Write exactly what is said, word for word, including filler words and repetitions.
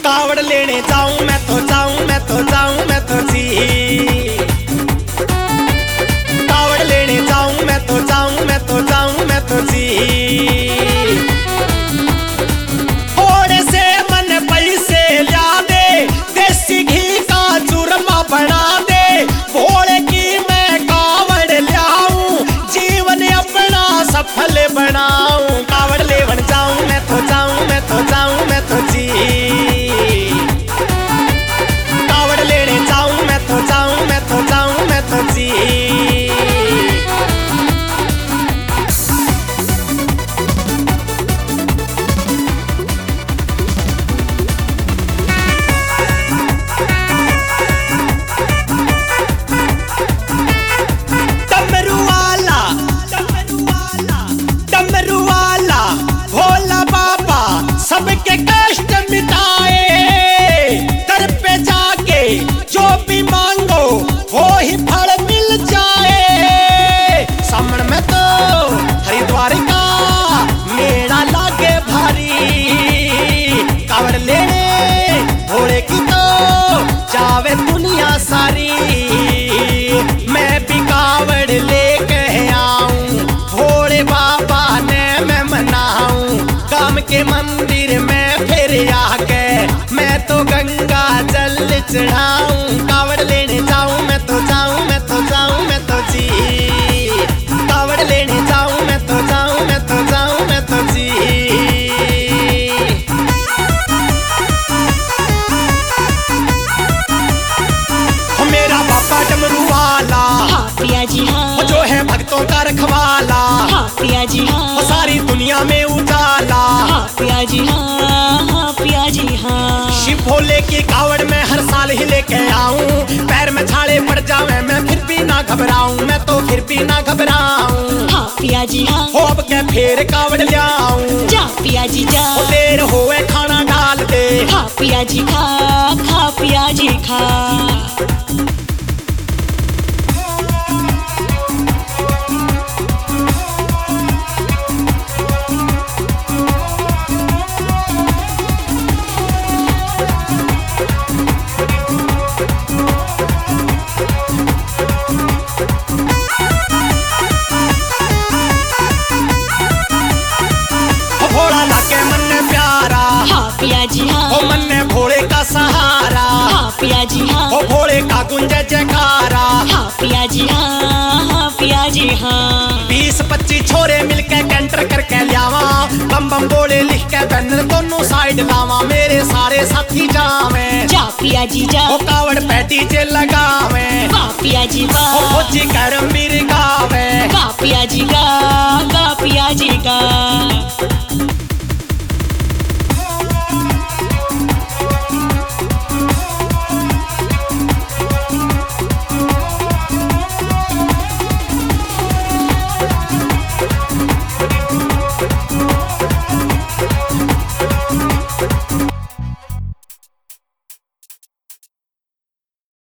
कावड़ लेने जाऊं मैं तो जाऊं मैं तो जाऊं मैं तो जी, कावड़ लेने जाऊं मैं तो जाऊं मैं तो जाऊं मैं तो जी। थोड़े से मन पैसे ला दे, देसी घी का चूरमा बना दे, भोले की मैं कावड़ लाऊं, जीवन अपना सफल बनाऊं। कावड़ लेवन जाऊं मैं तो जाऊं मैं तो जाऊं मैं तो जी, कावड़ लेने जाऊं मैं तो जाऊं मैं तो जाऊं मैं तो जी। डमरू वाला डमरू वाला भोला बाबा सबके कष्ट मिटाए, दर पे जाके जो भी मांगो वो ही फल मिल जाए। सामन में तो हरिद्वार का मेला लागे भारी, कावड़ लेने भोले की तो जावे दुनिया सारी। मैं भी कावड़ लेके आऊं, भोले बाबा ने मैं मनाऊं, काम के मंदिर में फिर आके मैं तो गंगा जल चढ़ाऊं। कावड़ लेने जाऊं मैं तो जाऊं मैं तो जाऊं मैं तो जी, कावड़ लेने जाऊं मैं तो जाऊं मैं तो जाऊं मैं तो जी। मेरा बाबा डमरू वाला हाँ पिया जी हाँ, जो है भक्तों का रखवाला, हाँ पिया जी हाँ, सारी दुनिया में उजाला। हाँ पिया जी हाँ, हाँ पिया जी हाँ। शिव भोले की कावड़ में हर साल ही लेके आऊं, पैर में छाले पड़ जावे मैं फिर भी ना घबराऊं, मैं तो फिर भी ना घबराऊं। हाँ पिया जी हाँ, हो अब के फिर कावड़ लाऊं, जा पिया जी जा, हो देर होए खाना डाल दे, खा पिया जी खा, खा पिया जी खा। भोला लागे मन में प्यारा, हाँ पिया जी हाँ, हो मन में भोले का सहारा, हाँ पिया जी हाँ, हो भोले का गुंजे जयकारा। हाँ पिया जी हाँ, हाँ पिया जी हाँ। बीस पच्चीस छोरे मिलके कैंटर करके लियावा, बम बम बोले लिख के बैनर दोनों साइड लावा, मेरे सारे साथी जावे, जा पिया जी जा, वो कावड़ पे डीजे लगावे, वाह पिया जी वो वाह, फौजी करम बीर गावे। गा पिया जी गा, गा पिया जी गा।